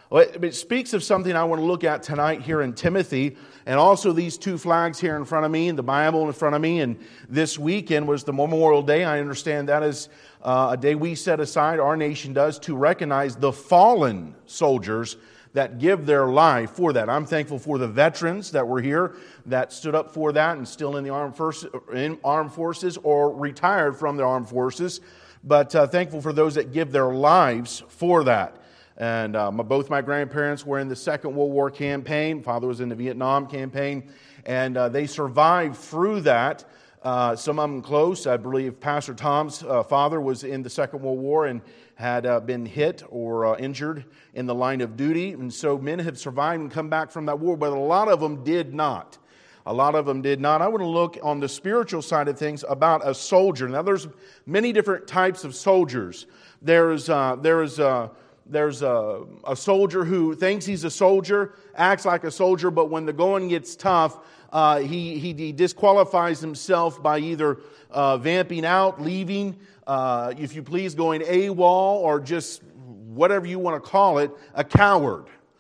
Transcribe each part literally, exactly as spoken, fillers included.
Well, it, it speaks of something I want to look at tonight here in Timothy, and also these two flags here in front of me, and the Bible in front of me. And this weekend was the Memorial Day. I understand that is uh, a day we set aside, our nation does, to recognize the fallen soldiers that give their life for that. I'm thankful for the veterans that were here that stood up for that and still in the armed, first, in armed forces or retired from the armed forces. But uh, thankful for those that give their lives for that. And uh, my, both my grandparents were in the Second World War campaign. Father was in the Vietnam campaign. And uh, they survived through that. Uh, some of them close. I believe Pastor Tom's uh, father was in the Second World War and had uh, been hit or uh, injured in the line of duty. And so men have survived and come back from that war, but a lot of them did not. A lot of them did not. I want to look on the spiritual side of things about a soldier. Now, there's many different types of soldiers. There's uh, there's uh, there's a, a soldier who thinks he's a soldier, acts like a soldier, but when the going gets tough, uh, he, he he disqualifies himself by either uh, vamping out, leaving, uh, if you please, going AWOL, or just whatever you want to call it, a coward.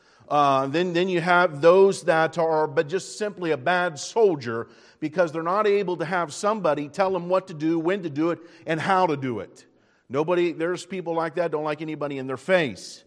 Uh, then, then you have those that are but just simply a bad soldier because they're not able to have somebody tell them what to do, when to do it, and how to do it. Nobody, there's people like that, don't like anybody in their face.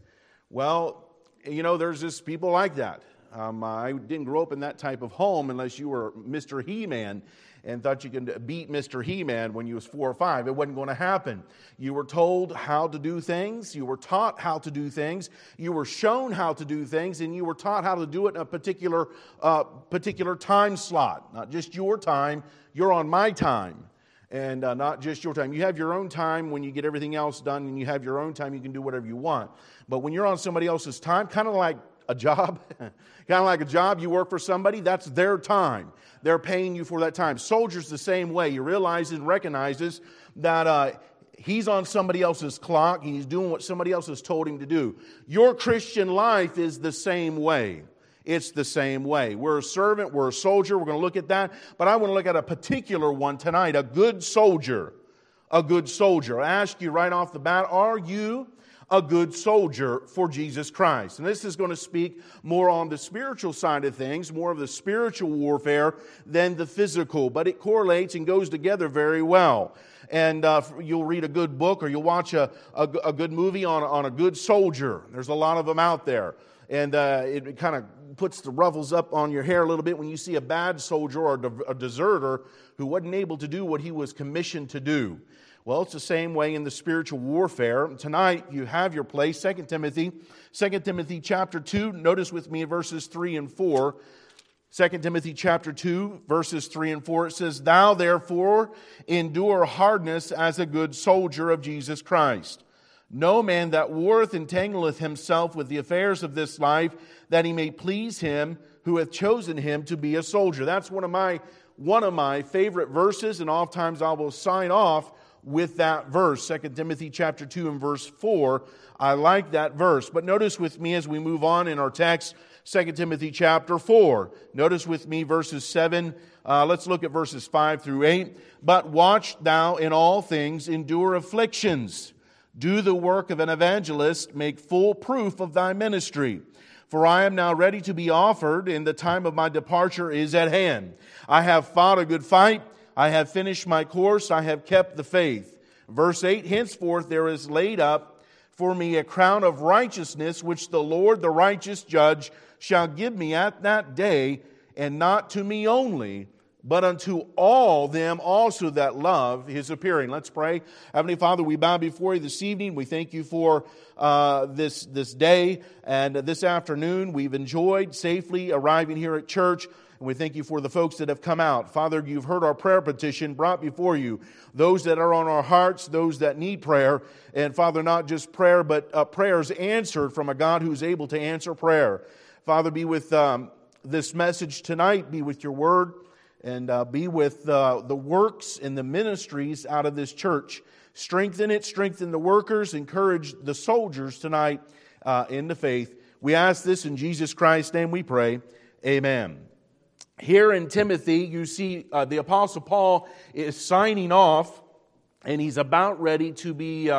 Well, you know, there's just people like that. Um, I didn't grow up in that type of home unless you were Mister He-Man and thought you could beat Mister He-Man when you was four or five. It wasn't going to happen. You were told how to do things. You were taught how to do things. You were shown how to do things, and you were taught how to do it in a particular uh, particular time slot. Not just your time. You're on my time. And uh, not just your time. You have your own time when you get everything else done, and you have your own time, you can do whatever you want. But when you're on somebody else's time, kind of like a job, kind of like a job, you work for somebody, that's their time. They're paying you for that time. Soldiers the same way. He realizes and recognizes that uh, he's on somebody else's clock, and he's doing what somebody else has told him to do. Your Christian life is the same way. It's the same way. We're a servant, we're a soldier, we're going to look at that. But I want to look at a particular one tonight, a good soldier. A good soldier. I ask you right off the bat, are you a good soldier for Jesus Christ? And this is going to speak more on the spiritual side of things, more of the spiritual warfare than the physical. But it correlates and goes together very well. And uh, you'll read a good book or you'll watch a, a, a good movie on, on a good soldier. There's a lot of them out there. And uh, it kind of puts the ruffles up on your hair a little bit when you see a bad soldier or a deserter who wasn't able to do what he was commissioned to do. Well, it's the same way in the spiritual warfare. Tonight, you have your place, Second Timothy. Second Timothy chapter two, notice with me verses three and four. Second Timothy chapter two, verses three and four, it says, "Thou therefore endure hardness as a good soldier of Jesus Christ. No man that warreth entangleth himself with the affairs of this life, that he may please him who hath chosen him to be a soldier." That's one of my one of my favorite verses, and oftentimes I will sign off with that verse. Second Timothy chapter two and verse four. I like that verse. But notice with me as we move on in our text, Second Timothy chapter four. Notice with me verses seven. Uh, let's look at verses five through eight. "But watch thou in all things, endure afflictions. Do the work of an evangelist, make full proof of thy ministry. For I am now ready to be offered, and the time of my departure is at hand. I have fought a good fight. I have finished my course. I have kept the faith." Verse eight, "Henceforth there is laid up for me a crown of righteousness, which the Lord, the righteous judge, shall give me at that day, and not to me only, but unto all them also that love his appearing." Let's pray. Heavenly Father, we bow before you this evening. We thank you for uh, this, this day and this afternoon. We've enjoyed safely arriving here at church. And we thank you for the folks that have come out. Father, you've heard our prayer petition brought before you. Those that are on our hearts, those that need prayer. And Father, not just prayer, but uh, prayers answered from a God who's able to answer prayer. Father, be with um, this message tonight. Be with your word. And uh, be with uh, the works and the ministries out of this church. Strengthen it, strengthen the workers, encourage the soldiers tonight uh, in the faith. We ask this in Jesus Christ's name we pray. Amen. Here in Timothy, you see uh, the Apostle Paul is signing off, and he's about ready to be, uh,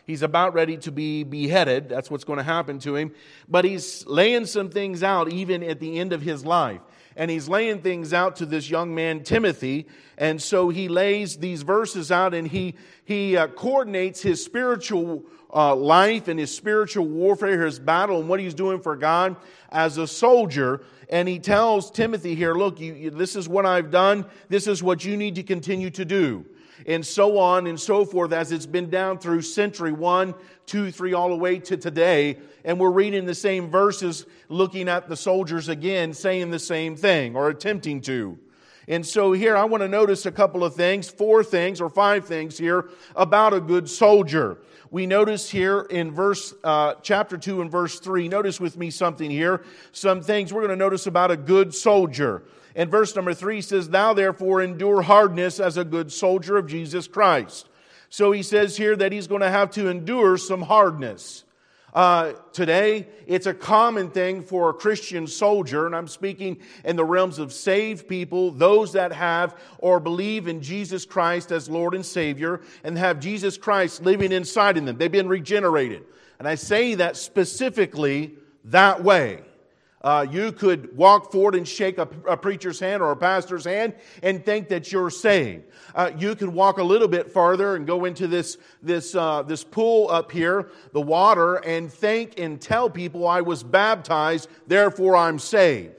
He's about ready to be beheaded. That's what's going to happen to him. But he's laying some things out even at the end of his life. And he's laying things out to this young man, Timothy. And so he lays these verses out, and he, he uh, coordinates his spiritual uh, life and his spiritual warfare, his battle, and what he's doing for God as a soldier. And he tells Timothy here, look, you, you, this is what I've done. This is what you need to continue to do. And so on and so forth, as it's been down through century one, two, three, all the way to today. And we're reading the same verses, looking at the soldiers again, saying the same thing, or attempting to. And so here I want to notice a couple of things, four things or five things here about a good soldier. We notice here in verse uh, chapter two and verse three, notice with me something here, some things we're going to notice about a good soldier. And verse number three says, thou therefore endure hardness as a good soldier of Jesus Christ. So he says here that he's going to have to endure some hardness. Uh, today, it's a common thing for a Christian soldier, and I'm speaking in the realms of saved people, those that have or believe in Jesus Christ as Lord and Savior, and have Jesus Christ living inside in them. They've been regenerated. And I say that specifically that way. Uh, you could walk forward and shake a, a preacher's hand or a pastor's hand and think that you're saved. Uh, you can walk a little bit farther and go into this this uh, this pool up here, the water, and think and tell people, I was baptized, therefore I'm saved.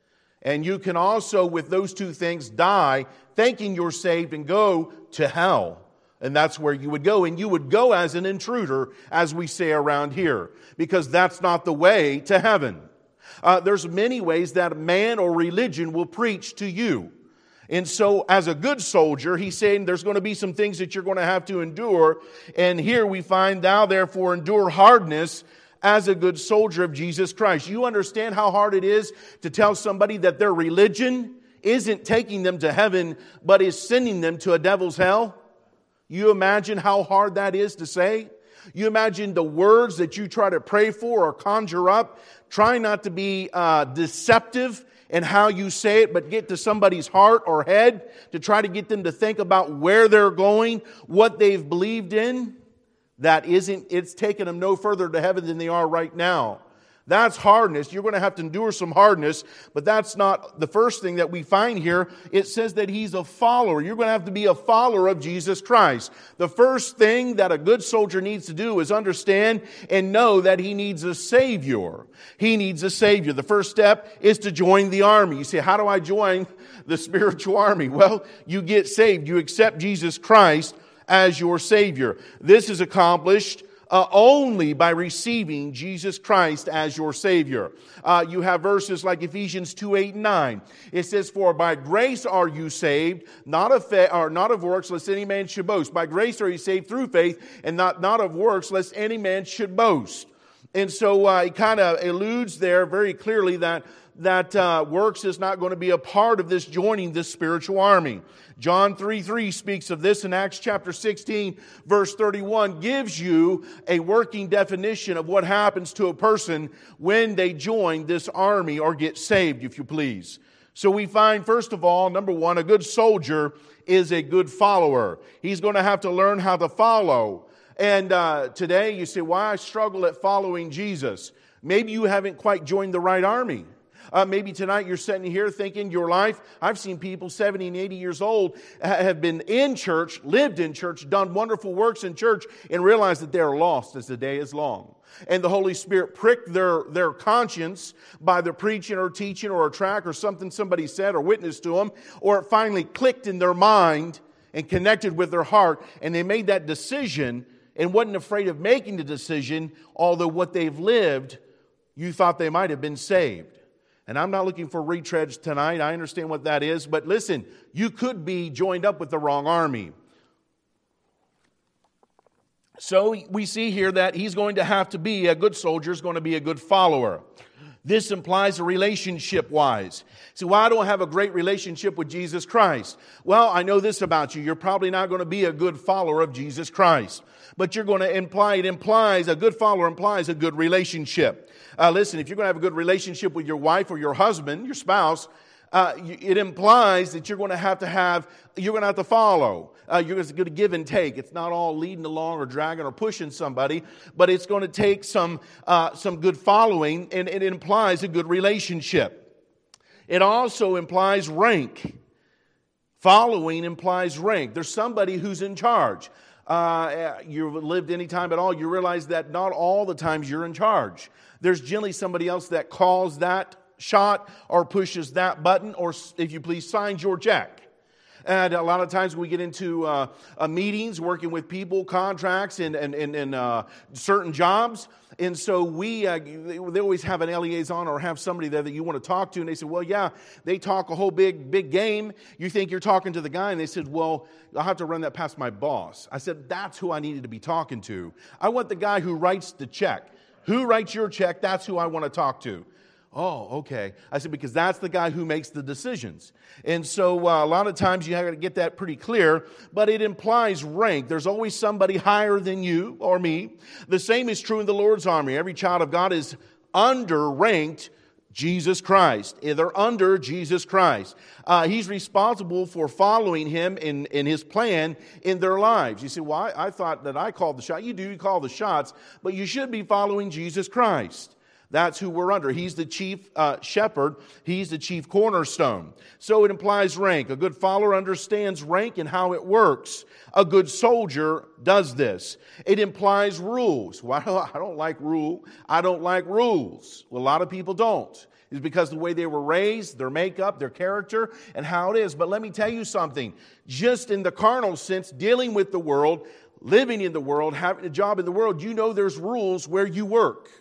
And you can also, with those two things, die thinking you're saved and go to hell. And that's where you would go. And you would go as an intruder, as we say around here, because that's not the way to heaven. Uh, there's many ways that man or religion will preach to you. And so as a good soldier, he's saying there's going to be some things that you're going to have to endure. And here we find, thou therefore endure hardness as a good soldier of Jesus Christ. You understand how hard it is to tell somebody that their religion isn't taking them to heaven, but is sending them to a devil's hell? You imagine how hard that is to say? You imagine the words that you try to pray for or conjure up. Try not to be uh, deceptive in how you say it, but get to somebody's heart or head to try to get them to think about where they're going, what they've believed in. That isn't, it's taken them no further to heaven than they are right now. That's hardness. You're going to have to endure some hardness, but that's not the first thing that we find here. It says that he's a follower. You're going to have to be a follower of Jesus Christ. The first thing that a good soldier needs to do is understand and know that he needs a Savior. He needs a Savior. The first step is to join the army. You say, how do I join the spiritual army? Well, you get saved. You accept Jesus Christ as your Savior. This is accomplished Uh, only by receiving Jesus Christ as your Savior. Uh, you have verses like Ephesians two, eight, and nine. It says, for by grace are you saved, not of, fa- or not of works, lest any man should boast. By grace are you saved through faith, and not, not of works, lest any man should boast. And so uh, he kind of alludes there very clearly that that uh, works is not going to be a part of this joining this spiritual army. John three three speaks of this, in Acts chapter sixteen, verse thirty-one, gives you a working definition of what happens to a person when they join this army or get saved, if you please. So we find, first of all, number one, a good soldier is a good follower. He's going to have to learn how to follow. And uh, today you say, why I struggle at following Jesus? Maybe you haven't quite joined the right army. Uh, maybe tonight you're sitting here thinking your life, I've seen people seventy and eighty years old have been in church, lived in church, done wonderful works in church, and realize that they're lost as the day is long. And the Holy Spirit pricked their, their conscience by the preaching or teaching or a track or something somebody said or witnessed to them, or it finally clicked in their mind and connected with their heart, and they made that decision and wasn't afraid of making the decision, although what they've lived, you thought they might have been saved. And I'm not looking for retreads tonight. I understand what that is. But listen, you could be joined up with the wrong army. So we see here that he's going to have to be, a good soldier is going to be a good follower. This implies a relationship-wise. So why well, don't I have a great relationship with Jesus Christ? Well, I know this about you. You're probably not going to be a good follower of Jesus Christ. But you're going to imply, it implies, a good follower implies a good relationship. Uh, listen, if you're going to have a good relationship with your wife or your husband, your spouse, Uh, it implies that you're going to have to have, you're going to have to follow. Uh, you're going to give and take. It's not all leading along or dragging or pushing somebody, but it's going to take some uh, some good following, and it implies a good relationship. It also implies rank. Following implies rank. There's somebody who's in charge. Uh, you've lived any time at all, you realize that not all the times you're in charge. There's generally somebody else that calls that shot or pushes that button or, if you please, signs your check. And a lot of times we get into uh, uh, meetings working with people, contracts, and, and, and, and uh, certain jobs. And so we, uh, they always have an liaison or have somebody there that you want to talk to. And they said, well, yeah, they talk a whole big, big game. You think you're talking to the guy. And they said, well, I'll have to run that past my boss. I said, that's who I needed to be talking to. I want the guy who writes the check. Who writes your check? That's who I want to talk to. Oh, okay. I said, because that's the guy who makes the decisions. And so uh, a lot of times you have to get that pretty clear, but it implies rank. There's always somebody higher than you or me. The same is true in the Lord's army. Every child of God is under-ranked Jesus Christ. They're under Jesus Christ. Uh, he's responsible for following Him in, in His plan in their lives. You say, well, I, I thought that I called the shot. You do, you call the shots, but you should be following Jesus Christ. That's who we're under. He's the chief uh, shepherd. He's the chief cornerstone. So it implies rank. A good follower understands rank and how it works. A good soldier does this. It implies rules. Well, I don't like rule. I don't like rules. Well, a lot of people don't. It's because of the way they were raised, their makeup, their character, and how it is. But let me tell you something. Just in the carnal sense, dealing with the world, living in the world, having a job in the world, you know there's rules where you work.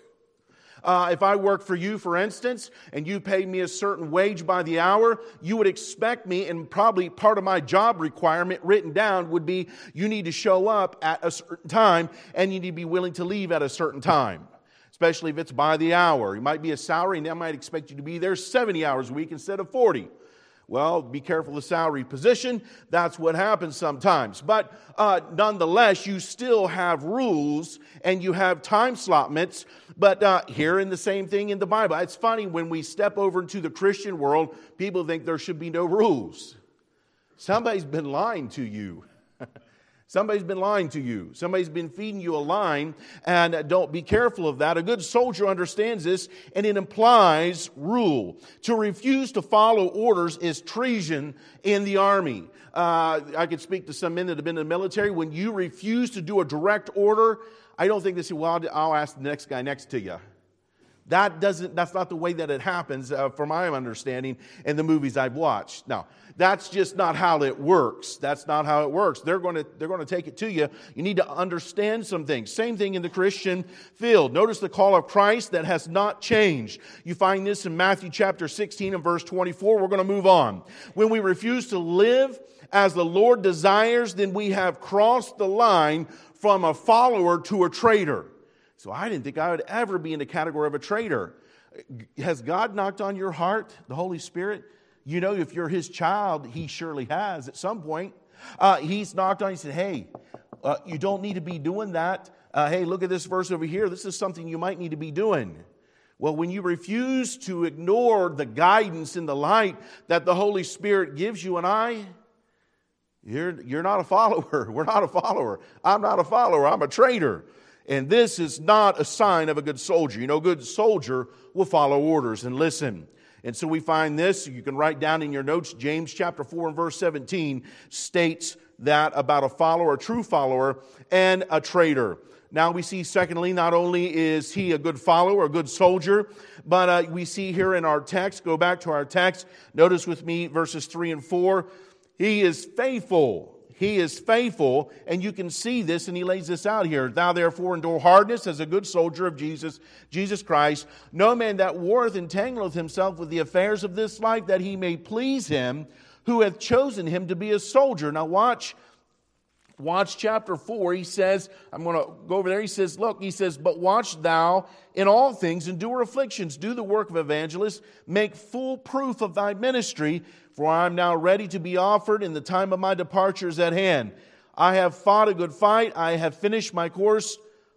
Uh, if I work for you, for instance, and you pay me a certain wage by the hour, you would expect me, and probably part of my job requirement written down would be you need to show up at a certain time and you need to be willing to leave at a certain time, especially if it's by the hour. It might be a salary and they might expect you to be there seventy hours a week instead of forty. Well, be careful of the salary position. That's what happens sometimes. But uh, nonetheless, you still have rules and you have time slotments. But uh, hearing the same thing in the Bible. It's funny when we step over into the Christian world, people think there should be no rules. Somebody's been lying to you. Somebody's been lying to you. Somebody's been feeding you a line, and don't be careful of that. A good soldier understands this, and it implies rule. To refuse to follow orders is treason in the army. Uh, I could speak to some men that have been in the military. When you refuse to do a direct order, I don't think they say, well, I'll ask the next guy next to you. That doesn't, that's not the way that it happens, uh, from my understanding in the movies I've watched. Now, that's just not how it works. That's not how it works. They're going to, they're going to take it to you. You need to understand some things. Same thing in the Christian field. Notice the call of Christ that has not changed. You find this in Matthew chapter sixteen and verse twenty-four. We're going to move on. When we refuse to live as the Lord desires, then we have crossed the line from a follower to a traitor. So I didn't think I would ever be in the category of a traitor. Has God knocked on your heart, the Holy Spirit? You know, if you're His child, He surely has at some point. Uh, he's knocked on, He said, hey, uh, you don't need to be doing that. Uh, hey, look at this verse over here. This is something you might need to be doing. Well, when you refuse to ignore the guidance and the light that the Holy Spirit gives you and I, you're, you're not a follower. We're not a follower. I'm not a follower. I'm a traitor. And this is not a sign of a good soldier. You know, a good soldier will follow orders and listen. And so we find this, you can write down in your notes, James chapter four and verse seventeen states that about a follower, a true follower, and a traitor. Now we see, secondly, not only is he a good follower, a good soldier, but uh, we see here in our text, go back to our text, notice with me verses three and four, he is faithful. He is faithful, and you can see this, and he lays this out here. Thou therefore endure hardness as a good soldier of Jesus, Jesus Christ. No man that warreth entangleth himself with the affairs of this life, that he may please him who hath chosen him to be a soldier. Now watch, watch chapter four. He says, I'm going to go over there. He says, look, he says, but watch thou in all things, endure afflictions, do the work of evangelists, make full proof of thy ministry, for I am now ready to be offered, and the time of my departure is at hand. I have fought a good fight. I have finished my course.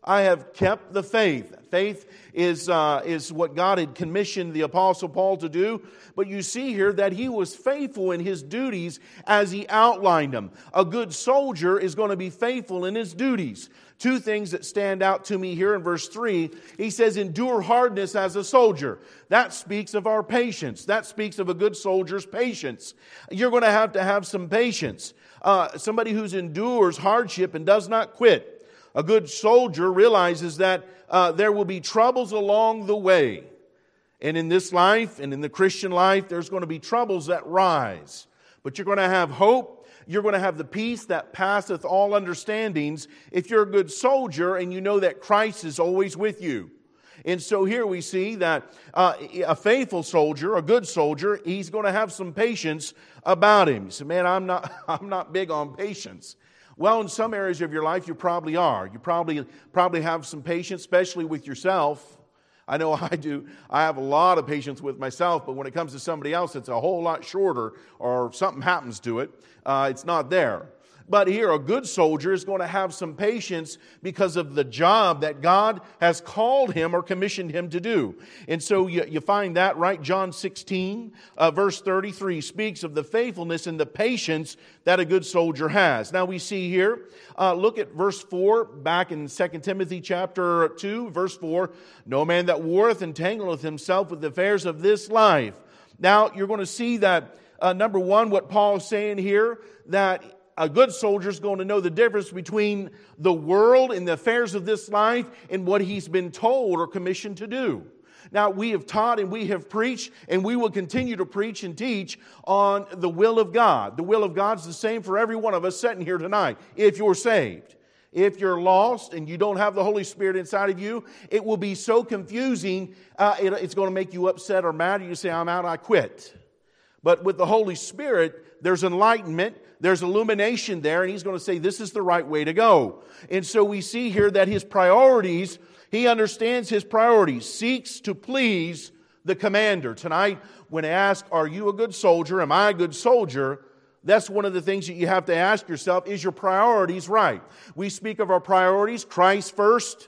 I have kept the faith. Faith is, uh, is what God had commissioned the Apostle Paul to do. But you see here that he was faithful in his duties as he outlined them. A good soldier is going to be faithful in his duties. Two things that stand out to me here in verse three. He says, endure hardness as a soldier. That speaks of our patience. That speaks of a good soldier's patience. You're going to have to have some patience. Uh, somebody who endures hardship and does not quit. A good soldier realizes that uh, there will be troubles along the way. And in this life and in the Christian life, there's going to be troubles that rise. But you're going to have hope. You're going to have the peace that passeth all understandings if you're a good soldier and you know that Christ is always with you. And so here we see that uh, a faithful soldier, a good soldier, he's going to have some patience about him. You say, man, I'm not, I'm not big on patience. Well, in some areas of your life, you probably are. You probably probably have some patience, especially with yourself. I know I do. I have a lot of patience with myself, but when it comes to somebody else, it's a whole lot shorter, or something happens to it. Uh, it's not there. But here, a good soldier is going to have some patience because of the job that God has called him or commissioned him to do. And so you, you find that, right? John sixteen, uh, verse thirty-three speaks of the faithfulness and the patience that a good soldier has. Now we see here, uh, look at verse four, back in Second Timothy chapter two, verse four. No man that warreth entangleth himself with the affairs of this life. Now you're going to see that, uh, number one, what Paul is saying here, that a good soldier is going to know the difference between the world and the affairs of this life and what he's been told or commissioned to do. Now, we have taught and we have preached, and we will continue to preach and teach on the will of God. The will of God is the same for every one of us sitting here tonight, if you're saved. If you're lost and you don't have the Holy Spirit inside of you, it will be so confusing, uh, it, it's going to make you upset or mad. You say, I'm out, I quit. But with the Holy Spirit, there's enlightenment, there's illumination there, and He's going to say, this is the right way to go. And so we see here that His priorities, He understands His priorities, seeks to please the commander. Tonight, when I ask, are you a good soldier? Am I a good soldier? That's one of the things that you have to ask yourself, is your priorities right? We speak of our priorities, Christ first,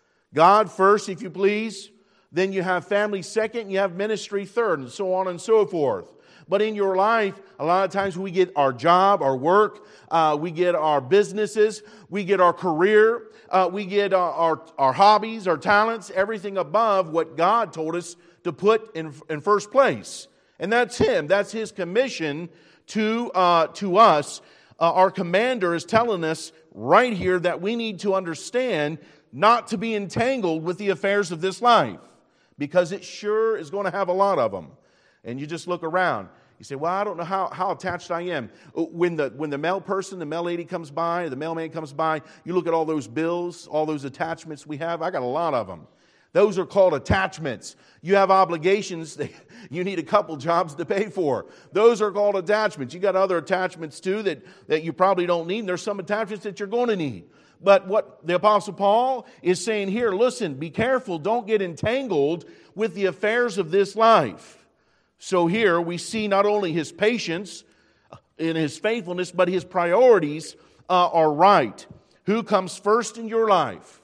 God first, if you please. Then you have family second, you have ministry third, and so on and so forth. But in your life, a lot of times we get our job, our work, uh, we get our businesses, we get our career, uh, we get our, our, our hobbies, our talents, everything above what God told us to put in, in first place. And that's Him. That's His commission to, uh, to us. Uh, our commander is telling us right here that we need to understand not to be entangled with the affairs of this life, because it sure is going to have a lot of them. And you just look around. You say, well, I don't know how, how attached I am. When the, when the mail person, the mail lady comes by, the mailman comes by, you look at all those bills, all those attachments we have. I got a lot of them. Those are called attachments. You have obligations that you need a couple jobs to pay for. Those are called attachments. You got other attachments too that, that you probably don't need. And there's some attachments that you're going to need. But what the Apostle Paul is saying here, listen, be careful. Don't get entangled with the affairs of this life. So here we see not only his patience and his faithfulness, but his priorities uh, are right. Who comes first in your life?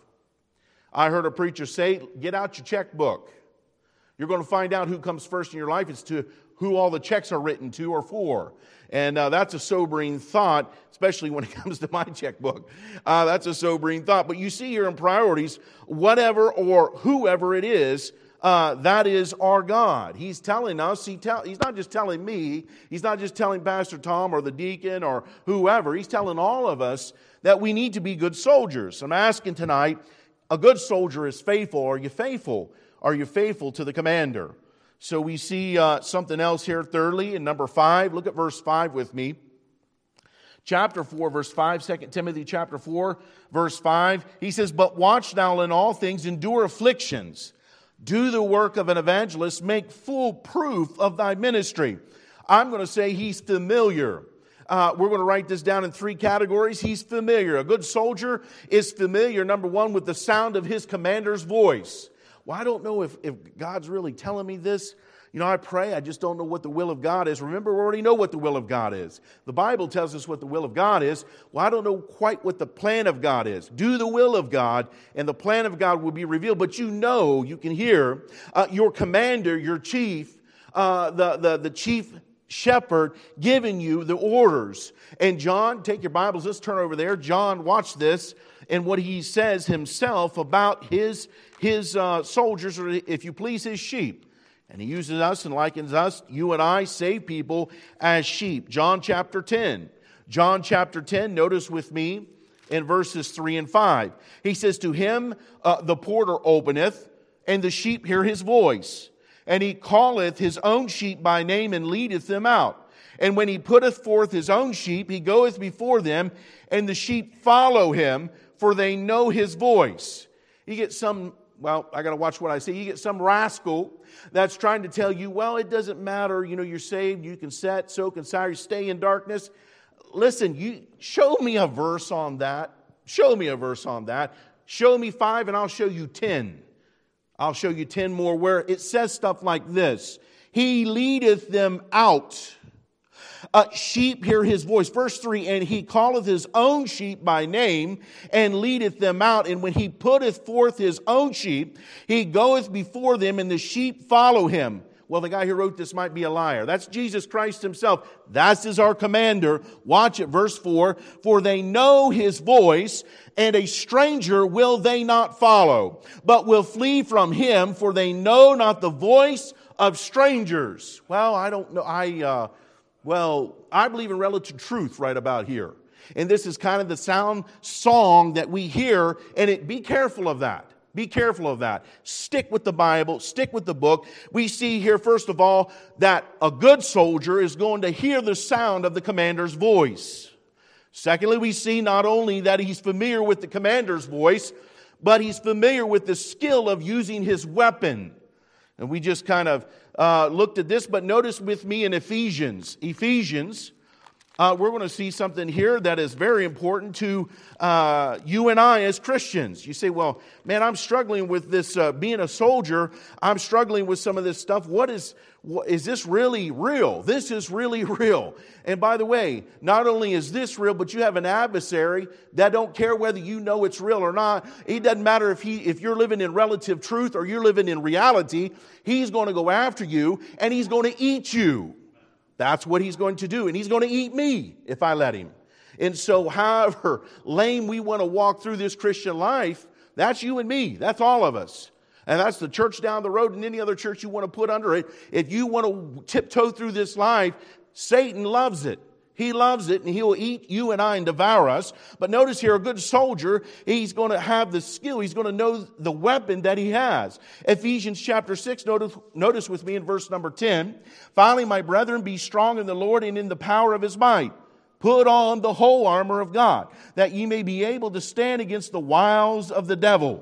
I heard a preacher say, get out your checkbook. You're going to find out who comes first in your life. It's to who all the checks are written to or for. And uh, that's a sobering thought, especially when it comes to my checkbook. Uh, that's a sobering thought. But you see here in priorities, whatever or whoever it is, Uh, that is our God. He's telling us, he tell, He's not just telling me, He's not just telling Pastor Tom or the deacon or whoever. He's telling all of us that we need to be good soldiers. I'm asking tonight, a good soldier is faithful. Are you faithful? Are you faithful to the commander? So we see uh, something else here thirdly in number five. Look at verse five with me. Chapter four, verse five, Second Timothy chapter four, verse five. He says, but watch thou in all things, endure afflictions. Do the work of an evangelist, make full proof of thy ministry. I'm going to say he's familiar. Uh, we're going to write this down in three categories. He's familiar. A good soldier is familiar, number one, with the sound of his commander's voice. well, I don't know if, if God's really telling me this. You know, I pray, I just don't know what the will of God is. Remember, we already know what the will of God is. The Bible tells us what the will of God is. Well, I don't know quite what the plan of God is. Do the will of God, and the plan of God will be revealed. But you know, you can hear uh, your commander, your chief, uh, the, the, the chief shepherd giving you the orders. And John, take your Bibles, let's turn over there. John, watch this, and what he says himself about his, his uh, soldiers, or if you please, his sheep. And he uses us and likens us, you and I, saved people, as sheep. John chapter ten. John chapter ten, notice with me in verses three and five. He says, to him uh, the porter openeth, and the sheep hear his voice. And he calleth his own sheep by name, and leadeth them out. And when he putteth forth his own sheep, he goeth before them, and the sheep follow him, for they know his voice. You get some... Well, I got to watch what I say. You get some rascal that's trying to tell you, well, it doesn't matter. You know, you're saved. You can set, soak, and sour. Stay in darkness. Listen, you show me a verse on that. Show me a verse on that. Show me five, and I'll show you ten. I'll show you ten more where it says stuff like this. He leadeth them out. Uh, sheep hear his voice. Verse three, and he calleth his own sheep by name, and leadeth them out. And when he putteth forth his own sheep, he goeth before them, and the sheep follow him. Well, the guy who wrote this might be a liar. That's Jesus Christ himself. That is our commander. Watch it, verse four. For they know his voice, and a stranger will they not follow, but will flee from him, for they know not the voice of strangers. Well, I don't know. I... Uh, Well, I believe in relative truth right about here. And this is kind of the sound song that we hear, and it, be careful of that. Be careful of that. Stick with the Bible. Stick with the book. We see here, first of all, that a good soldier is going to hear the sound of the commander's voice. Secondly, we see not only that he's familiar with the commander's voice, but he's familiar with the skill of using his weapon. And we just kind of uh, looked at this, but notice with me in Ephesians. Ephesians, uh, we're going to see something here that is very important to uh, you and I as Christians. You say, well, man, I'm struggling with this, uh, being a soldier. I'm struggling with some of this stuff. What is, what, is this really real? This is really real. And by the way, not only is this real, but you have an adversary that don't care whether you know it's real or not. It doesn't matter if he, if you're living in relative truth or you're living in reality. He's going to go after you, and he's going to eat you. That's what he's going to do. And he's going to eat me if I let him. And so however lame we want to walk through this Christian life, that's you and me. That's all of us. And that's the church down the road and any other church you want to put under it. If you want to tiptoe through this life, Satan loves it. He loves it, and he will eat you and I and devour us. But notice here, a good soldier, he's going to have the skill. He's going to know the weapon that he has. Ephesians chapter six, notice, notice with me in verse number ten. Finally, my brethren, be strong in the Lord and in the power of his might. Put on the whole armor of God, that ye may be able to stand against the wiles of the devil.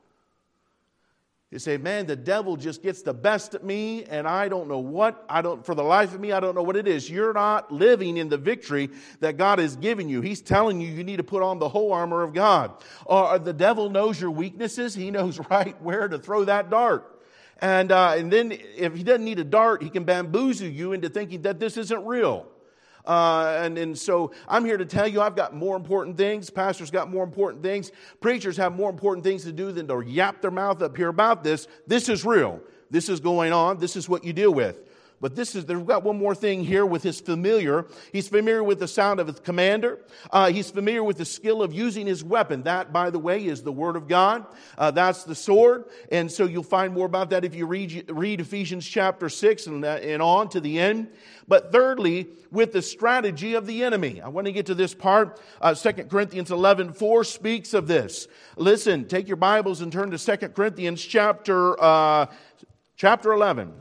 You say, man, the devil just gets the best of me, and I don't know what, I don't, for the life of me, I don't know what it is. You're not living in the victory that God has given you. He's telling you you need to put on the whole armor of God. Or the devil knows your weaknesses. He knows right where to throw that dart. And, uh, and then if he doesn't need a dart, he can bamboozle you into thinking that this isn't real. Uh, and, and so I'm here to tell you I've got more important things. Pastors got more important things. Preachers have more important things to do than to yap their mouth up here about this. This is real. This is going on. This is what you deal with. But this is, they've got one more thing here with his familiar. He's familiar with the sound of his commander. Uh, he's familiar with the skill of using his weapon. That, by the way, is the Word of God. Uh, that's the sword. And so you'll find more about that if you read, read Ephesians chapter six and, uh, and on to the end. But thirdly, with the strategy of the enemy. I want to get to this part. Uh, Second Corinthians eleven four speaks of this. Listen, take your Bibles and turn to Second Corinthians chapter, uh, chapter eleven.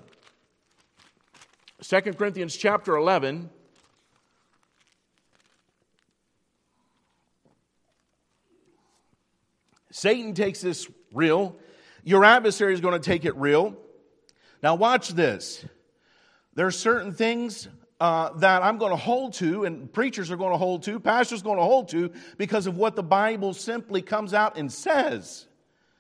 Second Corinthians chapter eleven. Satan takes this real. Your adversary is going to take it real. Now watch this. There are certain things uh, that I'm going to hold to, and preachers are going to hold to, pastors are going to hold to, because of what the Bible simply comes out and says.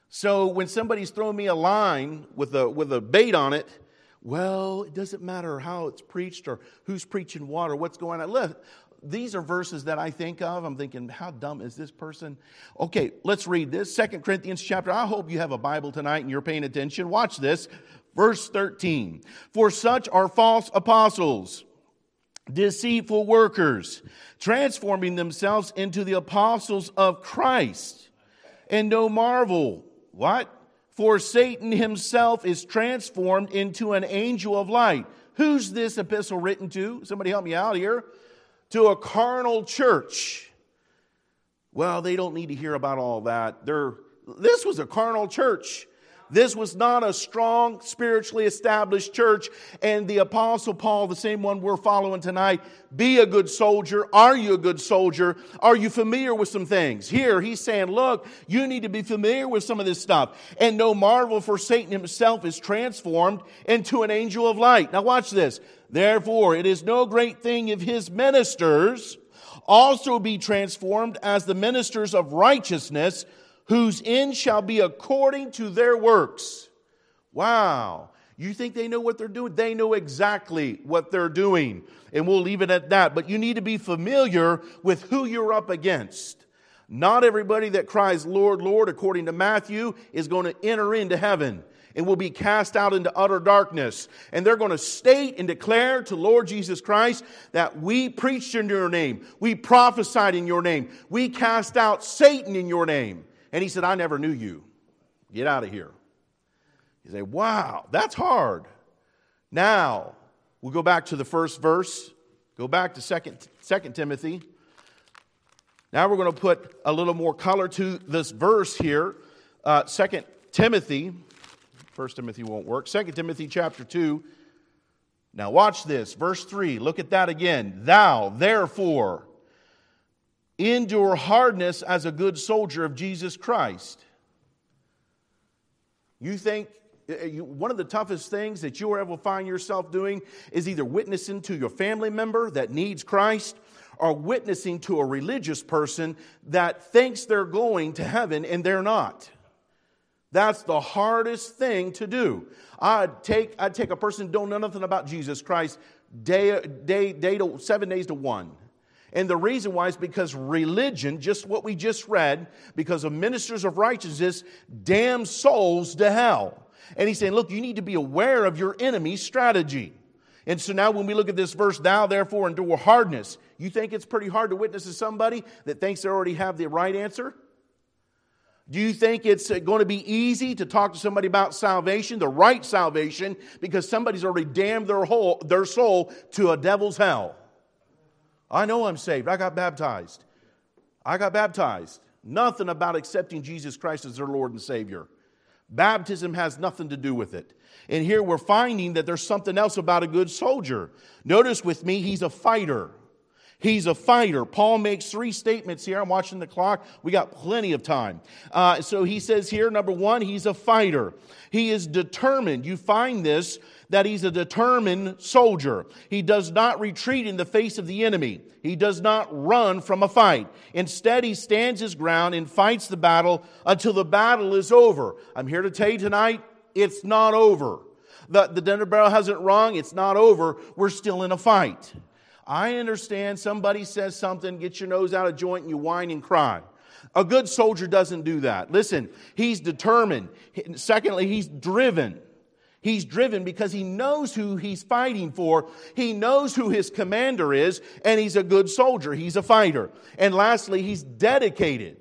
So when somebody's throwing me a line with a, with a bait on it, well, it doesn't matter how it's preached or who's preaching what or what's going on. Look, these are verses that I think of. I'm thinking, how dumb is this person? Okay, let's read this. Second Corinthians chapter. I hope you have a Bible tonight and you're paying attention. Watch this. Verse thirteen. For such are false apostles, deceitful workers, transforming themselves into the apostles of Christ. And no marvel. What? For Satan himself is transformed into an angel of light. Who's this epistle written to? Somebody help me out here. To a carnal church. Well, they don't need to hear about all that. They're, this was a carnal church. This was not a strong, spiritually established church. And the Apostle Paul, the same one we're following tonight, be a good soldier. Are you a good soldier? Are you familiar with some things? Here, he's saying, look, you need to be familiar with some of this stuff. And no marvel, for Satan himself is transformed into an angel of light. Now watch this. Therefore, it is no great thing if his ministers also be transformed as the ministers of righteousness, whose end shall be according to their works. Wow. You think they know what they're doing? They know exactly what they're doing. And we'll leave it at that. But you need to be familiar with who you're up against. Not everybody that cries, Lord, Lord, according to Matthew, is going to enter into heaven and will be cast out into utter darkness. And they're going to state and declare to Lord Jesus Christ that we preached in your name. We prophesied in your name. We cast out Satan in your name. And he said, I never knew you. Get out of here. You say, wow, that's hard. Now, we'll go back to the first verse. Go back to Second Timothy. Now we're going to put a little more color to this verse here. Uh, Second Timothy. First Timothy won't work. Second Timothy chapter two. Now watch this. Verse three. Look at that again. Thou, therefore, endure hardness as a good soldier of Jesus Christ. You think you, one of the toughest things that you'll ever find yourself doing is either witnessing to your family member that needs Christ or witnessing to a religious person that thinks they're going to heaven and they're not. That's the hardest thing to do. I'd take, I'd take a person who don't know nothing about Jesus Christ day, day, day to, seven days to one. And the reason why is because religion, just what we just read, because of ministers of righteousness, damn souls to hell. And he's saying, look, you need to be aware of your enemy's strategy. And so now when we look at this verse, thou therefore endure hardness. You think it's pretty hard to witness to somebody that thinks they already have the right answer? Do you think it's going to be easy to talk to somebody about salvation, the right salvation, because somebody's already damned their whole, their soul to a devil's hell? I know I'm saved. I got baptized. I got baptized. Nothing about accepting Jesus Christ as their Lord and Savior. Baptism has nothing to do with it. And here we're finding that there's something else about a good soldier. Notice with me, he's a fighter. He's a fighter. Paul makes three statements here. I'm watching the clock. We got plenty of time. Uh, so he says here, number one, he's a fighter. He is determined. You find this, that he's a determined soldier. He does not retreat in the face of the enemy. He does not run from a fight. Instead, he stands his ground and fights the battle until the battle is over. I'm here to tell you tonight, it's not over. The, the dinner bell hasn't rung. It's not over. We're still in a fight. I understand somebody says something, get your nose out of joint, and you whine and cry. A good soldier doesn't do that. Listen, he's determined. Secondly, he's driven. He's driven because he knows who he's fighting for. He knows who his commander is, and he's a good soldier. He's a fighter. And lastly, he's dedicated.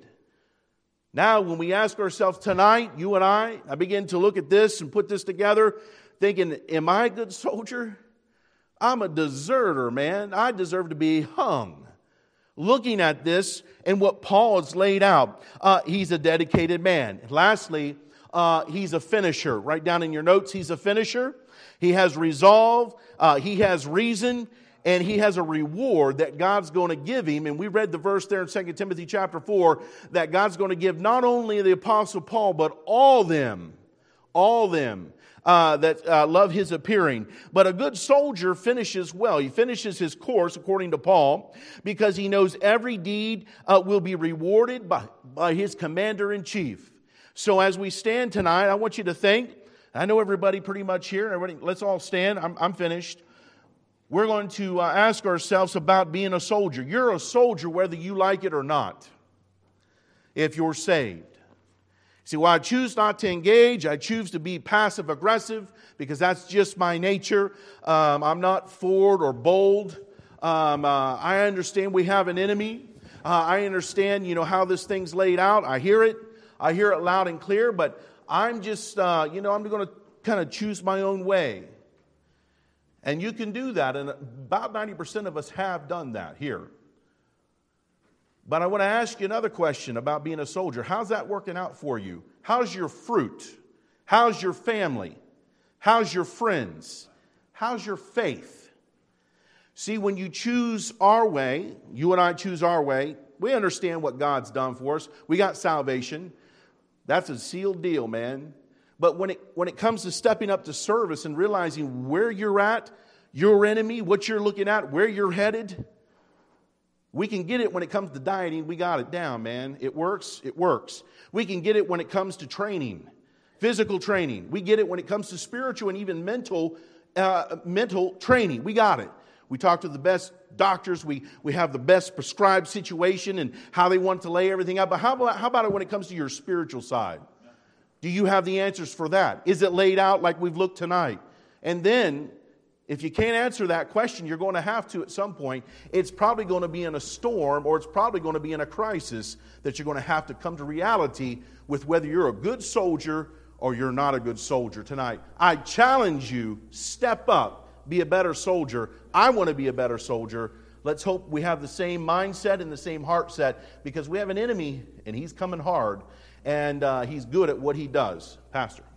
Now, when we ask ourselves tonight, you and I, I begin to look at this and put this together, thinking, am I a good soldier? I'm a deserter, man. I deserve to be hung. Looking at this and what Paul has laid out, uh, he's a dedicated man. Lastly, uh, he's a finisher. Write down in your notes, he's a finisher. He has resolve, uh, he has reason, and he has a reward that God's going to give him. And we read the verse there in Second Timothy chapter four, that God's going to give not only the Apostle Paul, but all them, all them, Uh, that uh, love his appearing. But a good soldier finishes well. He finishes his course, according to Paul, because he knows every deed uh, will be rewarded by, by his commander-in-chief. So as we stand tonight, I want you to think, I know everybody pretty much here, everybody, let's all stand, I'm, I'm finished. We're going to uh, ask ourselves about being a soldier. You're a soldier whether you like it or not, if you're saved. See, while I choose not to engage, I choose to be passive-aggressive because that's just my nature. Um, I'm not forward or bold. Um, uh, I understand we have an enemy. Uh, I understand, you know, how this thing's laid out. I hear it. I hear it loud and clear, but I'm just, uh, you know, I'm going to kind of choose my own way. And you can do that, and about ninety percent of us have done that here. But I want to ask you another question about being a soldier. How's that working out for you? How's your fruit? How's your family? How's your friends? How's your faith? See, when you choose our way, you and I choose our way, we understand what God's done for us. We got salvation. That's a sealed deal, man. But when it when it comes to stepping up to service and realizing where you're at, your enemy, what you're looking at, where you're headed, we can get it when it comes to dieting. We got it down, man. It works. It works. We can get it when it comes to training, physical training. We get it when it comes to spiritual and even mental uh, mental training. We got it. We talk to the best doctors. We, we have the best prescribed situation and how they want to lay everything out. But how about, how about it when it comes to your spiritual side? Do you have the answers for that? Is it laid out like we've looked tonight? And then, if you can't answer that question, you're going to have to at some point. It's probably going to be in a storm, or it's probably going to be in a crisis that you're going to have to come to reality with whether you're a good soldier or you're not a good soldier tonight. I challenge you, step up, be a better soldier. I want to be a better soldier. Let's hope we have the same mindset and the same heart set, because we have an enemy and he's coming hard, and uh, he's good at what he does. Pastor.